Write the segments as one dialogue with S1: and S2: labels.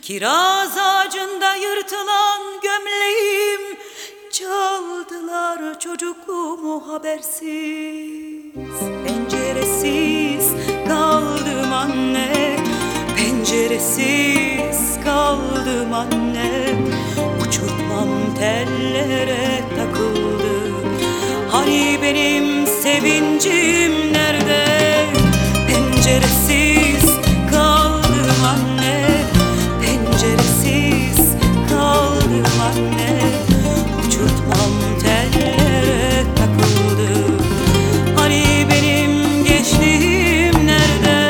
S1: Kiraz ağacında yırtılan gömleğim, çaldılar çocukluğumu habersiz. Penceresiz kaldım anne, penceresiz kaldım anne. Uçurtmam tellere takıldı, hani benim sevincim nerede? Penceresiz kaldım anne, penceresiz kaldım anne. Uçurtmam tellere takıldı, hani benim gençliğim nerede?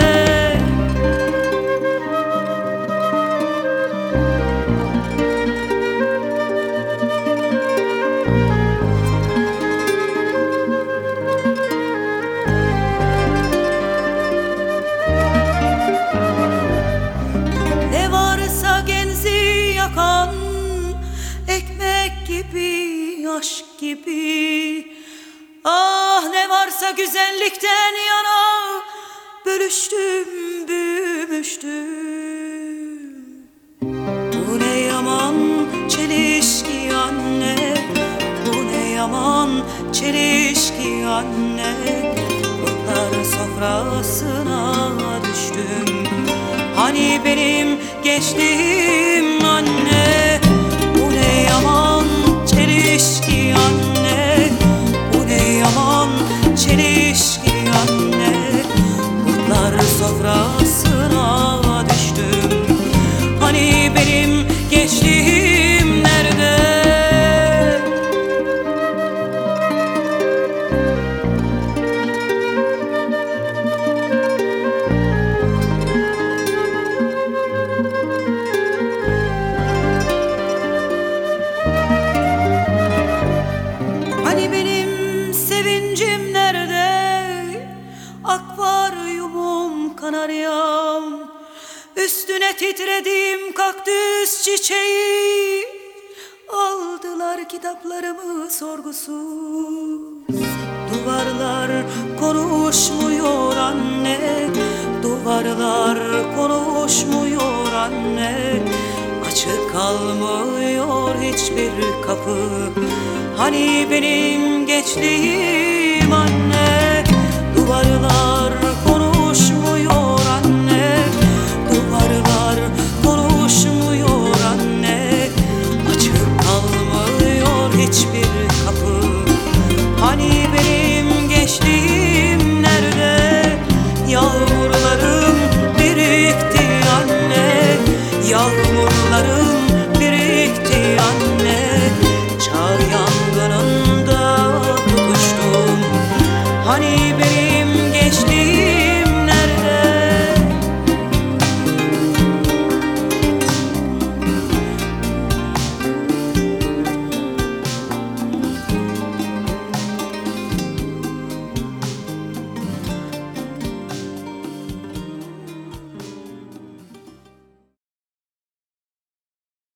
S1: Ne varsa genzi yakan, ekmek gibi, aşk gibi. Ah, ne varsa güzellikten yana, bölüştüm, büyümüştüm. Bu ne yaman çelişki anne, bu ne yaman çelişki anne. Kurtlar sofrasına düştüm, hani benim gençliğim anne. Bu ne yaman çelişki anne, bu ne yaman çelişki anne. Kurtlar sofrasına düştüm, hani benim gençliğim nerede? Hani benim sevincim nerede? Akvaryumum, kanaryam, üstüne titrediğim kaktüs çiçeği. Aldılar kitaplarımı sorgusuz. Duvarlar konuşmuyor anne, duvarlar konuşmuyor anne. Açık kalmıyor hiçbir kapı, hani benim gençliğim